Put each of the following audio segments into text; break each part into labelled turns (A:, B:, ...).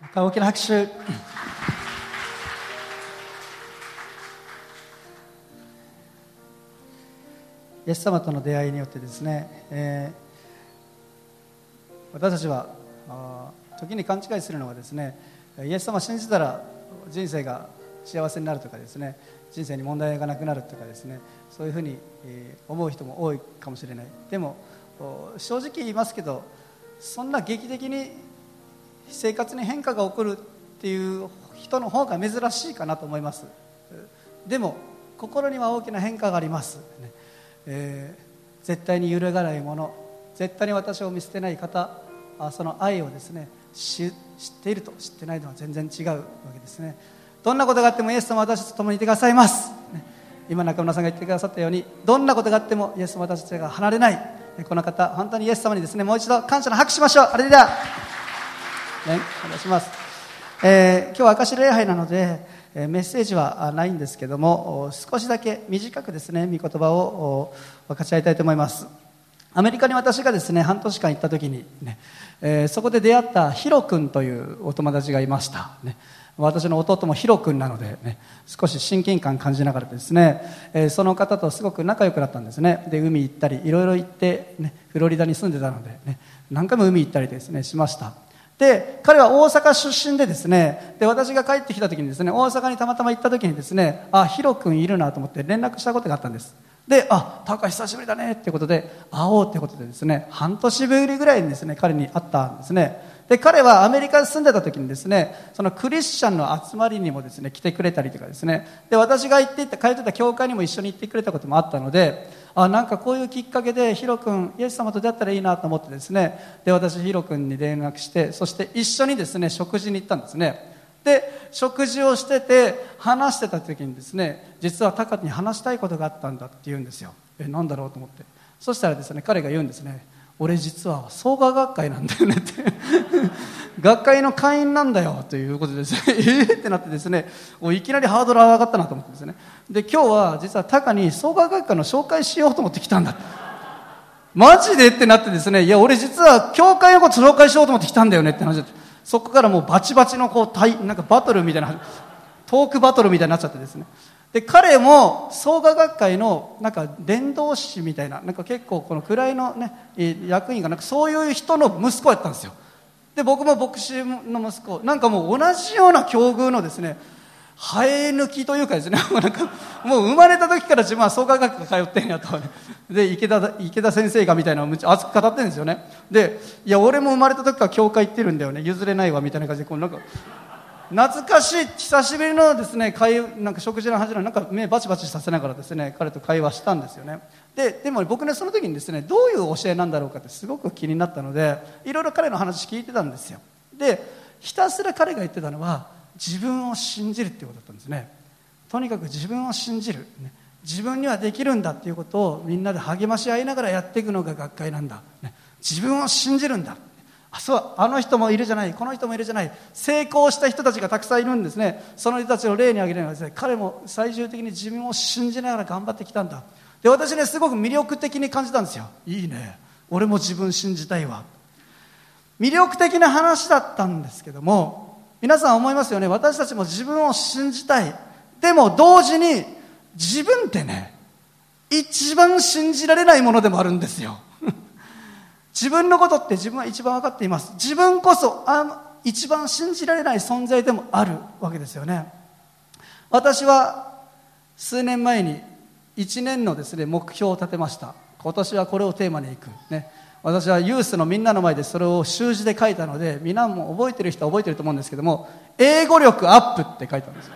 A: 大きな拍手。イエス様との出会いによってですね、私たちは時に勘違いするのはですね、イエス様を信じたら人生が幸せになるとかですね、人生に問題がなくなるとかですね、そういうふうに思う人も多いかもしれない。でも正直言いますけど、そんな劇的に生活に変化が起こるっていう人の方が珍しいかなと思います。でも心には大きな変化があります、絶対に揺るがないもの、絶対に私を見捨てない方、その愛をですね、知っていると知ってないのは全然違うわけですね。どんなことがあってもイエス様は私たちと共にいてくださいます、今中村さんが言ってくださったように、どんなことがあってもイエス様は私たちが離れない。この方、本当にイエス様にですね、もう一度感謝の拍手しましょう。あれでは、お願いします。今日は証し礼拝なのでメッセージはないんですけども、少しだけ短くですね、御言葉を分かち合いたいと思います。アメリカに私がですね、半年間行った時に、そこで出会ったヒロ君というお友達がいました、私の弟もヒロ君なので、少し親近感感じながらですね、その方とすごく仲良くなったんですね。で、海行ったりいろいろ行って、フロリダに住んでたので、何回も海行ったりですねしました。で、彼は大阪出身でですね、で、私が帰ってきた時にですね、大阪にたまたま行った時にですね、ヒロ君いるなと思って連絡したことがあったんです。で、タカ久しぶりだねっていうことで会おうってことでですね、半年ぶりぐらいにですね、彼に会ったんですね。で、彼はアメリカに住んでた時にですね、そのクリスチャンの集まりにもですね来てくれたりとかですね、で、私が通ってた教会にも一緒に行ってくれたこともあったので、なんかこういうきっかけでヒロ君イエス様と出会ったらいいなと思ってですね、で、私ヒロ君に連絡して、そして一緒にですね食事に行ったんですね。で、食事をしてて話してた時にですね、実はタカに話したいことがあったんだって言うんですよ。なんだろうと思って、そしたらですね、彼が言うんですね、俺実は創価学会なんだよねって学会の会員なんだよということでですねってなってですね、いきなりハードル上がったなと思ってですね、で、今日は実はタカに創価学会の紹介しようと思って来たんだ、マジでってなってですね、いや俺実は教会のこと紹介しようと思って来たんだよねって話で、そこからもうバチバチのなんかバトルみたいな、トークバトルみたいになっちゃってですね、で、彼も創価学会のなんか伝道師みたいな、なんか結構この位のね役員がなんかそういう人の息子やったんですよ。で、僕も牧師の息子、なんかもう同じような境遇のですね、生え抜きというかですね、なんかもう生まれた時から自分は創価学会通ってんやと、で、池田先生がみたいなのを熱く語ってるんですよね。で、いや俺も生まれた時から教会行ってるんだよね、譲れないわみたいな感じで、こうなんか懐かしい久しぶりのですねなんか食事の始まり、なんか目バチバチさせながらですね彼と会話したんですよね。でも僕ね、その時にですね、どういう教えなんだろうかってすごく気になったので、いろいろ彼の話聞いてたんですよ。で、ひたすら彼が言ってたのは自分を信じるっていうことだったんですね。とにかく自分を信じる、自分にはできるんだっていうことをみんなで励まし合いながらやっていくのが学会なんだ、自分を信じるんだ、そう、あの人もいるじゃない、この人もいるじゃない、成功した人たちがたくさんいるんですね。その人たちを例に挙げるのはですね、彼も最終的に自分を信じながら頑張ってきたんだ。で、私ね、すごく魅力的に感じたんですよ。いいね、俺も自分信じたいわ。魅力的な話だったんですけども、皆さん思いますよね、私たちも自分を信じたい。でも同時に自分ってね、一番信じられないものでもあるんですよ自分のことって自分は一番分かっています。自分こそ一番信じられない存在でもあるわけですよね。私は数年前に1年のですね目標を立てました。今年はこれをテーマにいく、私はユースのみんなの前でそれを習字で書いたので、みんなも覚えてる人は覚えてると思うんですけども、英語力アップって書いたんですよ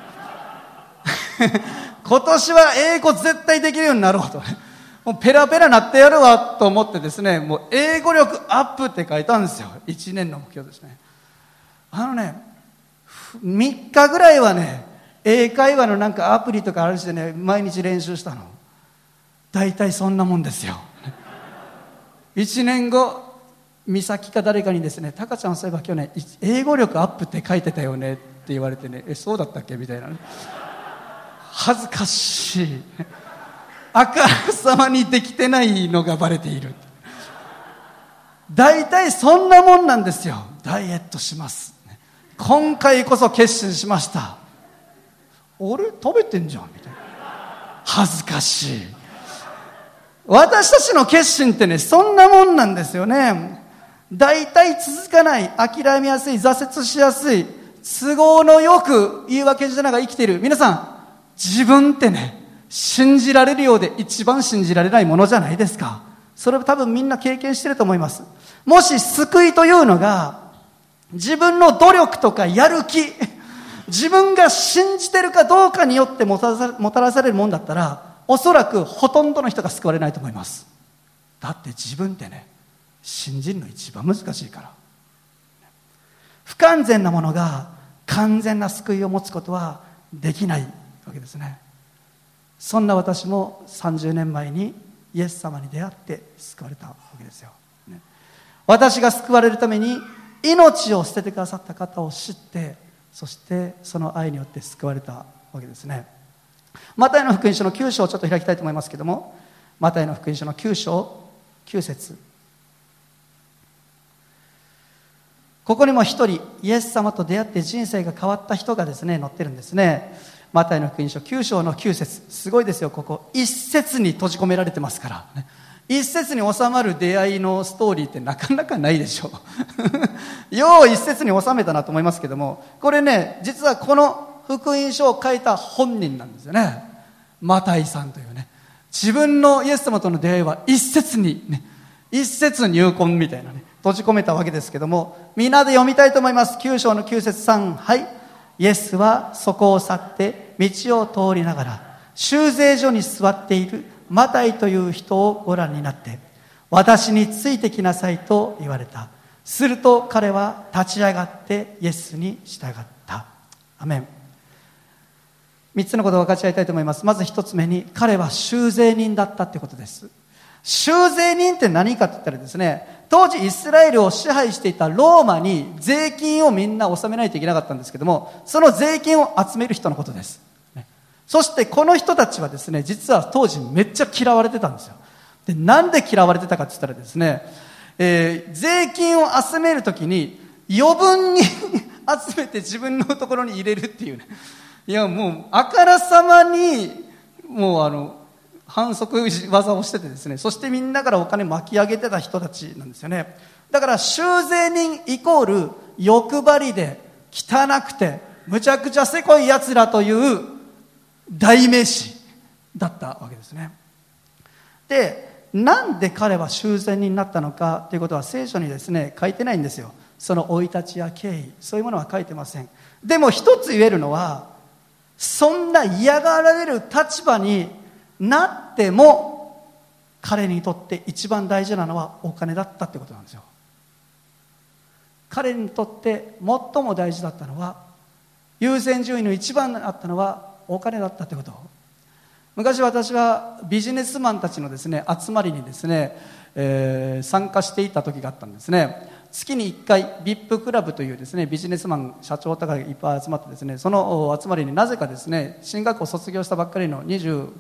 A: 今年は英語絶対できるようになろうともうペラペラなってやるわと思ってですね、もう英語力アップって書いたんですよ。1年の目標ですね。3日ぐらいはね、英会話のなんかアプリとかあるしてね、毎日練習したの。大体そんなもんですよ1年後、美咲か誰かにですね、タカちゃんそういえば去年英語力アップって書いてたよねって言われてね、そうだったっけみたいなね、恥ずかしいあからさまにできてないのがバレている。大体そんなもんなんですよ。ダイエットします、 今回こそ決心しました。俺食べてんじゃんみたいな。恥ずかしい。私たちの決心ってね、そんなもんなんですよね。大体続かない、諦めやすい、挫折しやすい、都合のよく言い訳しながら生きている皆さん、自分ってね、信じられるようで一番信じられないものじゃないですか。それを多分みんな経験していると思います。もし救いというのが自分の努力とかやる気、自分が信じてるかどうかによってもたらされるもんだったら、おそらくほとんどの人が救われないと思います。だって自分ってね、信じるの一番難しいから。不完全なものが完全な救いを持つことはできないわけですね。そんな私も30年前にイエス様に出会って救われたわけですよ。私が救われるために命を捨ててくださった方を知って、そしてその愛によって救われたわけですね。マタイの福音書の9章をちょっと開きたいと思いますけども、マタイの福音書の9章9節、ここにも一人イエス様と出会って人生が変わった人がですね載ってるんですね。マタイの福音書9章の9節、すごいですよ。ここ一節に閉じ込められてますからね。一節に収まる出会いのストーリーってなかなかないでしょうよう一節に収めたなと思いますけども、これね、実はこの福音書を書いた本人なんですよね。マタイさんというね、自分のイエス様との出会いは一節にね、一節入魂みたいなね、閉じ込めたわけですけども、みんなで読みたいと思います。9章の9節3、はい。イエスはそこを去って道を通りながら修税所に座っているマタイという人をご覧になって、私についてきなさいと言われた。すると彼は立ち上がってイエスに従った。アメン。3つのことを分かち合いたいと思います。まず1つ目に、彼は修税人だったということです。修税人って何かって言ったらですね、当時イスラエルを支配していたローマに税金をみんな納めないといけなかったんですけども、その税金を集める人のことです。そしてこの人たちはですね、実は当時めっちゃ嫌われてたんですよ。で、なんで嫌われてたかって言ったらですね、税金を集めるときに余分に集めて自分のところに入れるっていうね。いや、もうあからさまにもう反則技をしててですね、そしてみんなからお金巻き上げてた人たちなんですよね。だから修税人イコール欲張りで汚くてむちゃくちゃせこいやつらという代名詞だったわけですね。で、なんで彼は修税人になったのかということは聖書にですね書いてないんですよ。その生い立ちや経緯、そういうものは書いてません。でも一つ言えるのは、そんな嫌がられる立場になっても彼にとって一番大事なのはお金だったってことなんですよ。彼にとって最も大事だったのは、優先順位の一番あったのはお金だったってこと。昔私はビジネスマンたちのですね集まりにですね、参加していた時があったんですね。月に1回 VIP クラブというですねビジネスマン社長とかがいっぱい集まってですね、その集まりになぜかですね進学校卒業したばっかりの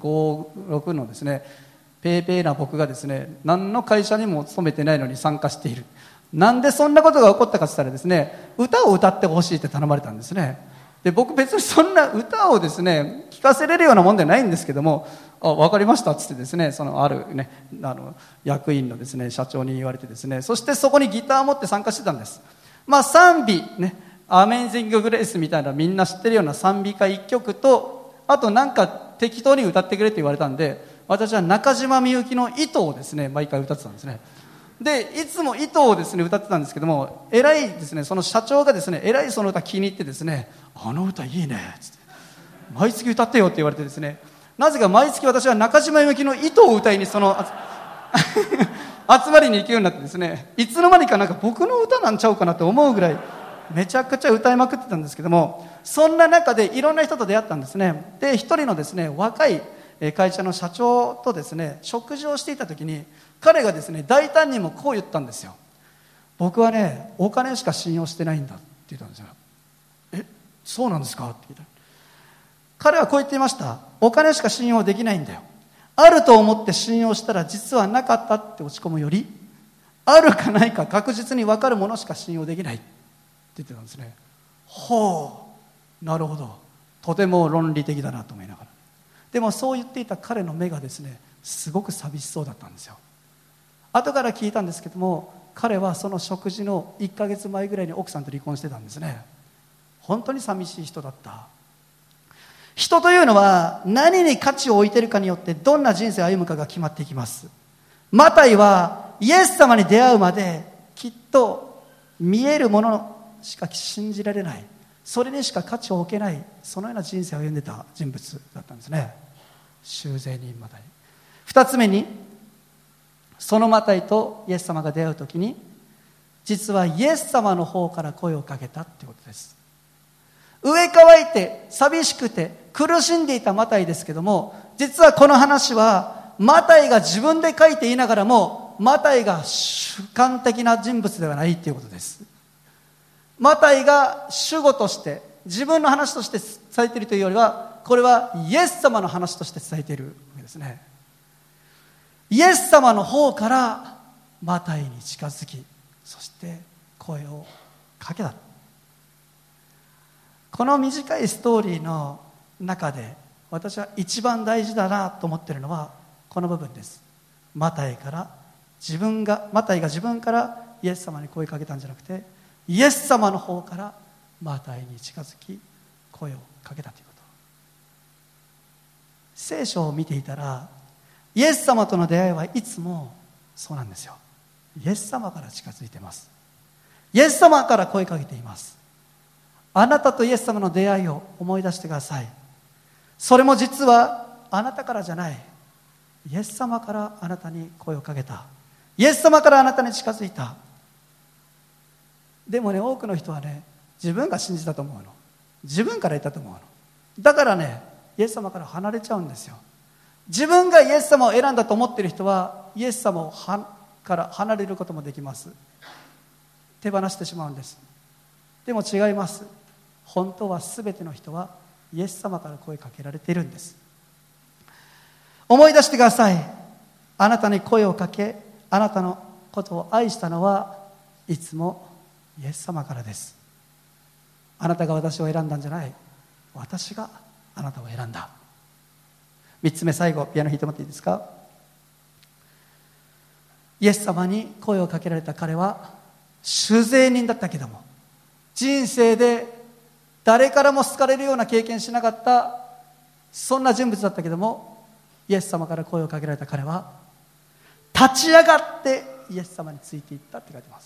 A: 25、6のですねペーペーな僕がですね、何の会社にも勤めてないのに参加している。なんでそんなことが起こったかって言ったらですね、歌を歌ってほしいって頼まれたんですね。で、僕別にそんな歌をですね聞かせれるようなもんではないんですけども、分かりましたっつってですね、そのあるね役員のですね社長に言われてですね、そしてそこにギターを持って参加してたんです。まあ賛美ね、アメイジンググレースみたいなみんな知ってるような賛美歌1曲と、あとなんか適当に歌ってくれって言われたんで、私は中島みゆきの糸をですね毎回歌ってたんですね。で、いつも糸をですね歌ってたんですけども、偉いですねその社長がですね偉いその歌気に入ってですね、あの歌いいねっつって毎月歌ってよって言われてですね、なぜか毎月私は中島みゆきの糸を歌いにその集まりに行くようになってですね、いつの間にかなんか僕の歌なんちゃうかなと思うぐらいめちゃくちゃ歌いまくってたんですけども、そんな中でいろんな人と出会ったんですね。で、一人のですね若い会社の社長とですね食事をしていた時に、彼がですね大胆にもこう言ったんですよ。僕はねお金しか信用してないんだって言ったんですよ。そうなんですかって聞いた。彼はこう言っていました。お金しか信用できないんだよ。あると思って信用したら実はなかったって落ち込むより、あるかないか確実に分かるものしか信用できないって言ってたんですね。 ほう、なるほど、とても論理的だなと思いながら、でもそう言っていた彼の目がですね、すごく寂しそうだったんですよ。後から聞いたんですけども、彼はその食事の1ヶ月前ぐらいに奥さんと離婚してたんですね。本当に寂しい人だった。人というのは何に価値を置いているかによってどんな人生を歩むかが決まっていきます。マタイはイエス様に出会うまできっと見えるものしか信じられない、それにしか価値を置けない、そのような人生を歩んでた人物だったんですね。修税人マタイ。二つ目に、そのマタイとイエス様が出会うときに、実はイエス様の方から声をかけたということです。飢え乾いて寂しくて苦しんでいたマタイですけども、実はこの話はマタイが自分で書いていながらも、マタイが主観的な人物ではないということです。マタイが主語として自分の話として伝えているというよりは、これはイエス様の話として伝えているわけですね。イエス様の方からマタイに近づき、そして声をかけた。この短いストーリーの中で私は一番大事だなと思っているのはこの部分です。マタイが自分からイエス様に声をかけたんじゃなくて、イエス様の方からマタイに近づき声をかけたということ。聖書を見ていたら、イエス様との出会いはいつもそうなんですよ。イエス様から近づいています。イエス様から声かけています。あなたとイエス様の出会いを思い出してください。それも実はあなたからじゃない、イエス様からあなたに声をかけた、イエス様からあなたに近づいた。でもね、多くの人はね、自分が信じたと思うの、自分から言ったと思うの。だからね、イエス様から離れちゃうんですよ。自分がイエス様を選んだと思っている人はイエス様から離れることもできます。手放してしまうんです。でも違います。本当は全ての人はイエス様から声かけられているんです。思い出してください。あなたに声をかけ、あなたのことを愛したのはいつもイエス様からです。あなたが私を選んだんじゃない、私があなたを選んだ。3つ目、最後、ピアノ弾いてもらっていいですか。イエス様に声をかけられた彼は主税人だったけども、人生で誰からも好かれるような経験しなかったそんな人物だったけども、イエス様から声をかけられた彼は立ち上がってイエス様についていったって書いてます。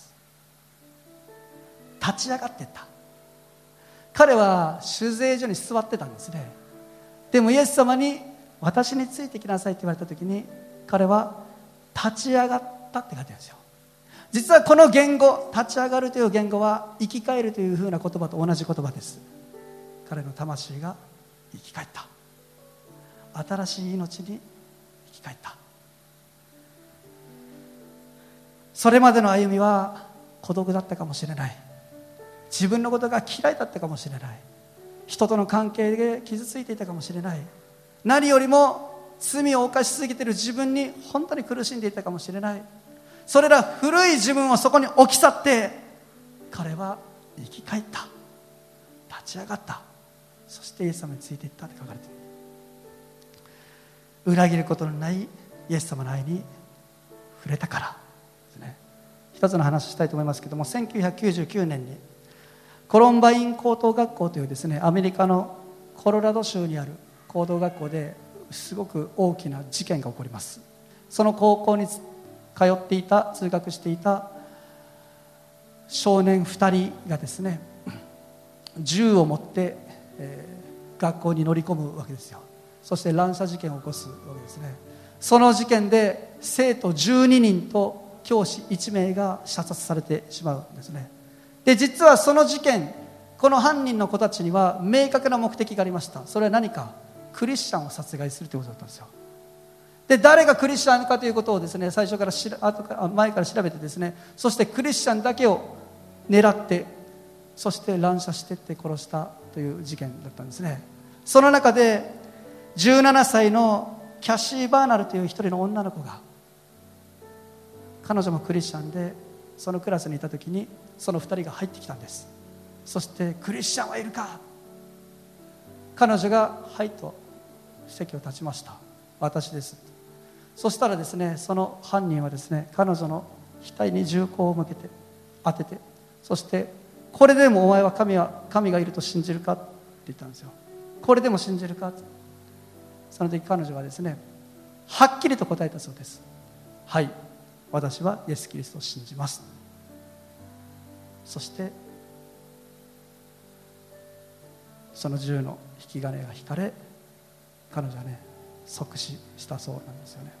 A: 立ち上がっていった。彼は主税所に座ってたんですね。でもイエス様に私についてきなさいって言われた時に、彼は立ち上がったって書いてあるんですよ。実はこの言語、立ち上がるという言語は生き返るというふうな言葉と同じ言葉です。彼の魂が生き返った。新しい命に生き返った。それまでの歩みは孤独だったかもしれない。自分のことが嫌いだったかもしれない。人との関係で傷ついていたかもしれない。何よりも罪を犯しすぎている自分に本当に苦しんでいたかもしれない。それら古い自分をそこに置き去って彼は生き返った、立ち上がった。そしてイエス様についていったって書かれている。裏切ることのないイエス様の愛に触れたからですね。一つの話をしたいと思いますけども、1999年にコロンバイン高等学校というですね、アメリカのコロラド州にある高等学校ですごく大きな事件が起こります。その高校に通っていた、通学していた少年2人がですね、銃を持って、学校に乗り込むわけですよ。そして乱射事件を起こすわけですね。その事件で生徒12人と教師1名が射殺されてしまうんですね。で、実はその事件、この犯人の子たちには明確な目的がありました。それは何か、クリスチャンを殺害するということだったんですよ。で、誰がクリスチャンかということをですね、最初から前から調べてですね、そしてクリスチャンだけを狙って、そして乱射してって殺したという事件だったんですね。その中で17歳のキャシー・バーナルという一人の女の子が、彼女もクリスチャンでそのクラスにいた時にその2人が入ってきたんです。 そしてクリスチャンはいるか。彼女がはいと席を立ちました。私です。そしたらですね、その犯人はですね、彼女の額に銃口を向けて当てて、そしてこれでもお前は神がいると信じるかって言ったんですよ。これでも信じるか。その時彼女はですね、はっきりと答えたそうです。はい、私はイエス・キリストを信じます。そしてその銃の引き金が引かれ、彼女はね、即死したそうなんですよね。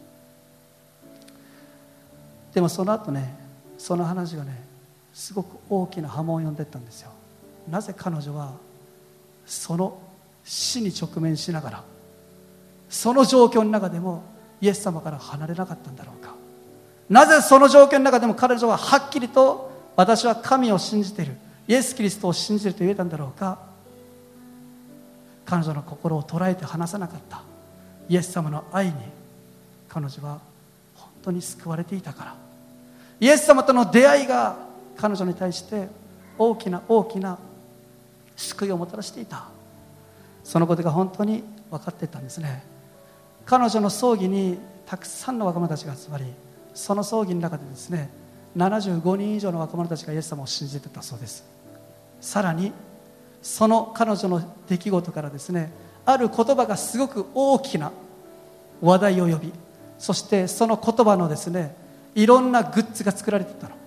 A: でもその後ね、その話がね、すごく大きな波紋を呼んでいったんですよ。なぜ彼女はその死に直面しながら、その状況の中でもイエス様から離れなかったんだろうか。なぜその状況の中でも彼女ははっきりと私は神を信じている、イエス・キリストを信じると言えたんだろうか。彼女の心を捉えて離さなかったイエス様の愛に彼女は本当に救われていたから、イエス様との出会いが彼女に対して大きな大きな救いをもたらしていた。そのことが本当に分かっていたんですね。彼女の葬儀にたくさんの若者たちが集まり、その葬儀の中でですね、75人以上の若者たちがイエス様を信じていたそうです。さらにその彼女の出来事からですね、ある言葉がすごく大きな話題を呼び、そしてその言葉のですね、いろんなグッズが作られていたの。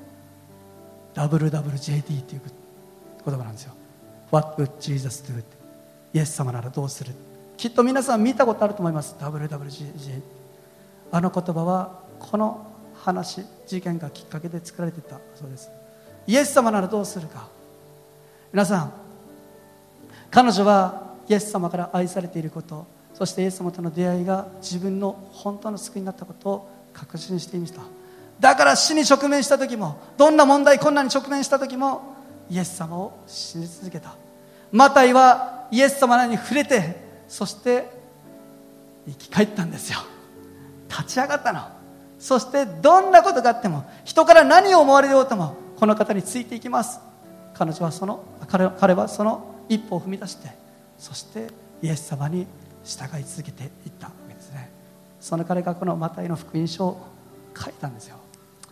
A: WWJD という言葉なんですよ。 What would Jesus do? イエス様ならどうする。きっと皆さん見たことあると思います。 WWJD、 あの言葉はこの話、事件がきっかけで作られていたそうです。イエス様ならどうするか。皆さん、彼女はイエス様から愛されていること、そしてイエス様との出会いが自分の本当の救いになったことを確信していました。だから死に直面した時も、どんな問題困難に直面した時もイエス様を信じ続けた。マタイはイエス様に触れて、そして生き返ったんですよ。立ち上がったの。そしてどんなことがあっても、人から何を思われようとも、この方についていきます。彼はその一歩を踏み出して、そしてイエス様に従い続けていったわけですね。その彼がこのマタイの福音書を書いたんですよ。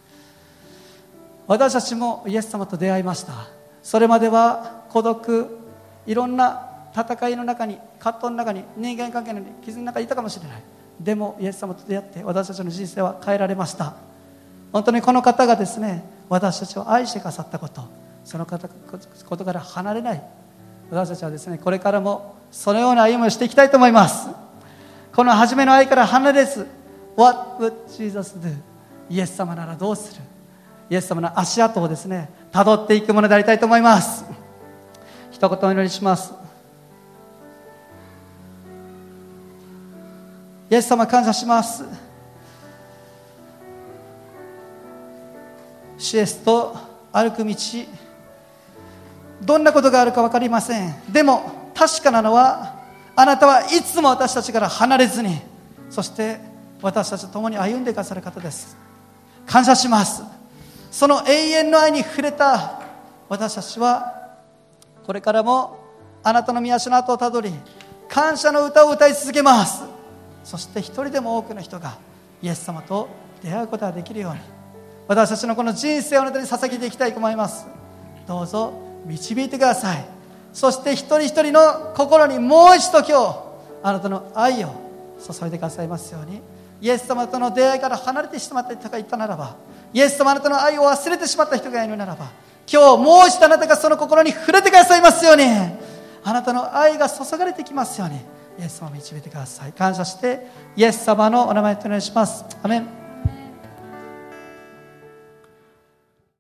A: 私たちもイエス様と出会いました。それまでは孤独、いろんな戦いの中に、葛藤の中に、人間関係の傷の中にいたかもしれない。でもイエス様と出会って私たちの人生は変えられました。本当にこの方がですね、私たちを愛してくださったこと、そのことから離れない私たちはですね、これからもそのような歩みをしていきたいと思います。この初めの愛から離れず、 What would Jesus do? イエス様ならどうする。イエス様の足跡をですね、辿っていくものでありたいと思います。一言お祈りします。イエス様、感謝します。主イエスと歩く道、どんなことがあるか分かりません。でも確かなのは、あなたはいつも私たちから離れずに、そして私たちと共に歩んでくださる方です。感謝します。その永遠の愛に触れた私たちは、これからもあなたの御足の後をたどり、感謝の歌を歌い続けます。そして一人でも多くの人がイエス様と出会うことができるように、私たちのこの人生をあなたに捧げていきたいと思います。どうぞ導いてください。そして一人一人の心にもう一度今日あなたの愛を注いでくださいますように。イエス様との出会いから離れてしまった人がいたならば、イエス様あなたの愛を忘れてしまった人がいるならば、今日もう一度あなたがその心に触れてくださいますように、あなたの愛が注がれてきますように、イエス様を導いてください。感謝してイエス様のお名前でお願いします。アメン。